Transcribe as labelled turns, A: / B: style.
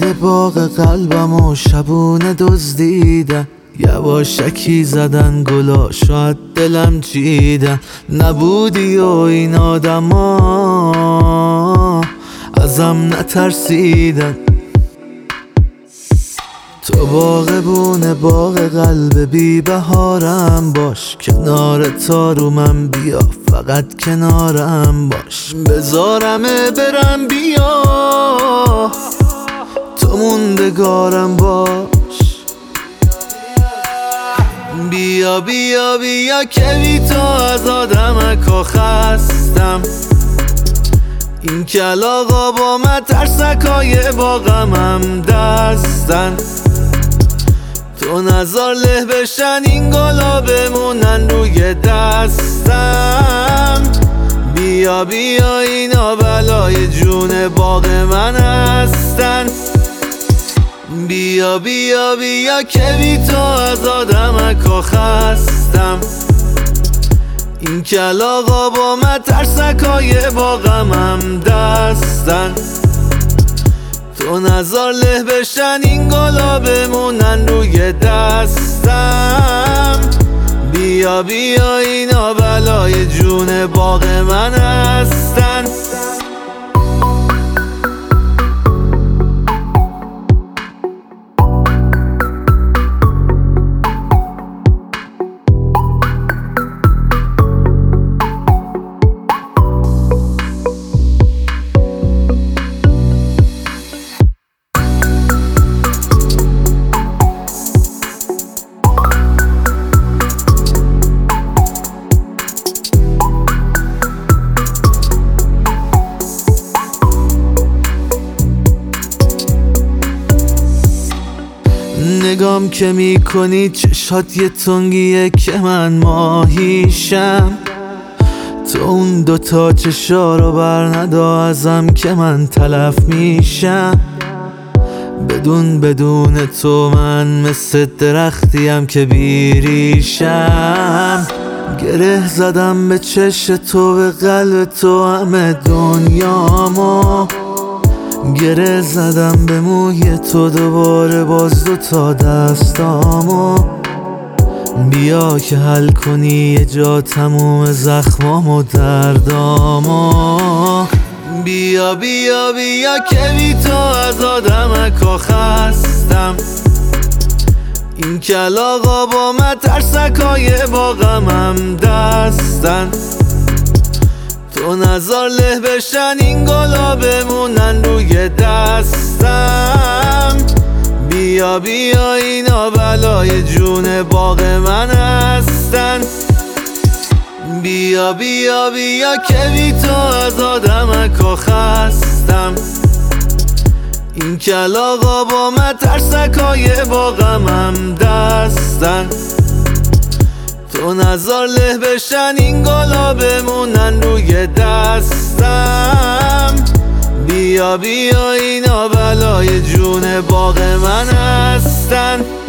A: توی باغ قلبم و شبونه دزدیدن، یواشکی زدن گلا شاید دلم چیدن. نبودی و این آدما ازم نترسیدن. تو باغبون باغ قلب بی بهارم باش، کنار تارو من بیا فقط کنارم باش. بذارمه برم بیا تو موندگارم باش. بیا بیا بیا که بی تو از آدمکا خستم. این کلاغا با مترسکای با غمم دستن. تو نزار له بشن این گلا بمونن روی دستم. بیا بیا اینا بلای جون باغ من هستن. بیا بیا بیا که بی تو از آدمکا خستم. این کلاغا با مترسکای با غمم دستن. تو نزار له بشن این گلا بمونن روی دستم. بیا بیا اینا بلای جون باغ من هستن. نگام که میکنی چشات یه تنگیه که من ماهیشم. تو اون دوتا چشا رو بر ندا ازم که من تلف میشم. بدون تو من مثل درختیم که بیریشم. گره زدم به چش تو به قلب تو همه دنیامو. گره زدم به موی تو دوباره باز دوتا دستامو. بیا که حل کنی یه جا تموم زخمام و دردامو. بیا بیا بیا که بی تو از آدمکا خستم. این کلاغا با مترسکای با غمم دستن. تو نزار له بشن این گلا بمونن روی دستم. بیا بیا اینا بلای جون باغ من هستن. بیا بیا بیا که بی تو از آدمکا خستم. این کلاغا با مترسکای با غمم دستن. تو نزار له بشن این گلا بمونن روی دستم. بیا بیا اینا بلای جون باغ من هستن.